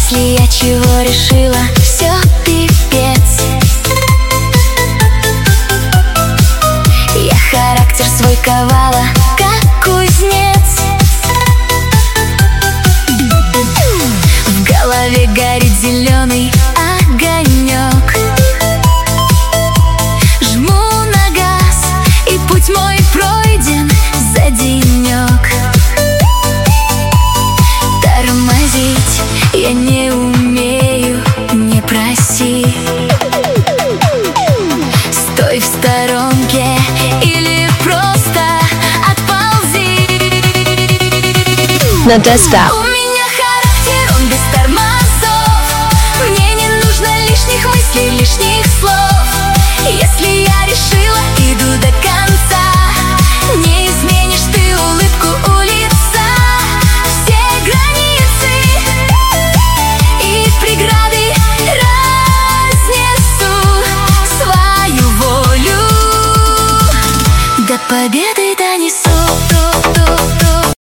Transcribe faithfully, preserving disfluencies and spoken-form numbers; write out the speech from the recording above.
Если я чего решила, все пипец. Я характер свой ковала, как кузнец. В голове горит зеленый огонек. Жму на газ, и путь мой пройден за денек. Тормозить я не умею, не проси. Стой в сторонке или просто отползи. На теста. У меня характер, он без тормозов. Мне не нужно лишних мыслей, лишних слов. Если я решила, иду до конца. Не изменишь ты улыбку у лица. Все границы и преграды разнесу свою волю. До победы донесу.